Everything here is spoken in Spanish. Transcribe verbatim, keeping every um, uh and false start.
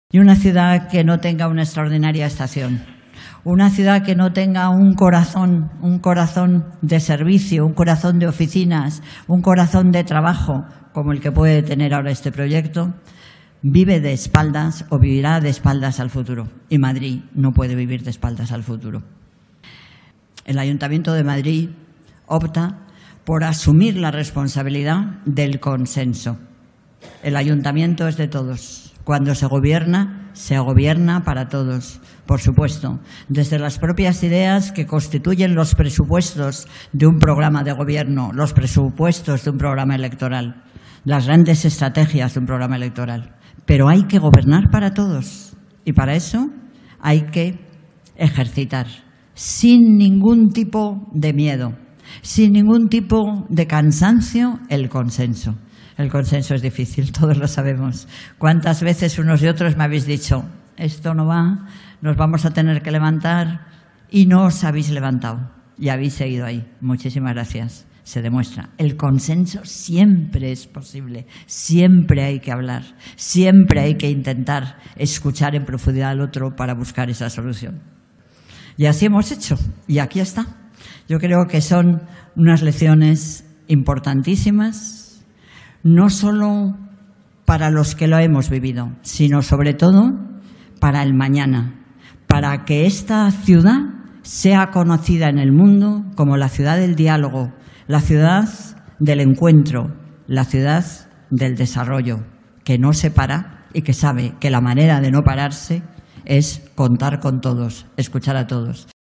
Y una ciudad que no tenga una extraordinaria estación, una ciudad que no tenga un corazón, un corazón de servicio, un corazón de oficinas, un corazón de trabajo, como el que puede tener ahora este proyecto, vive de espaldas o vivirá de espaldas al futuro. Y Madrid no puede vivir de espaldas al futuro. El Ayuntamiento de Madrid opta por asumir la responsabilidad del consenso. El Ayuntamiento es de todos. Cuando se gobierna, se gobierna para todos, por supuesto, desde las propias ideas que constituyen los presupuestos de un programa de gobierno, los presupuestos de un programa electoral, las grandes estrategias de un programa electoral. Pero hay que gobernar para todos y para eso hay que ejercitar sin ningún tipo de miedo, sin ningún tipo de cansancio, el consenso. El consenso es difícil, todos lo sabemos. ¿Cuántas veces unos y otros me habéis dicho, esto no va, nos vamos a tener que levantar, y no os habéis levantado y habéis seguido ahí? Muchísimas gracias. Se demuestra. El consenso siempre es posible, siempre hay que hablar, siempre hay que intentar escuchar en profundidad al otro para buscar esa solución. Y así hemos hecho, y aquí está. Yo creo que son unas lecciones importantísimas, no solo para los que lo hemos vivido, sino sobre todo para el mañana, para que esta ciudad sea conocida en el mundo como la ciudad del diálogo, la ciudad del encuentro, la ciudad del desarrollo, que no se para y que sabe que la manera de no pararse es contar con todos, escuchar a todos.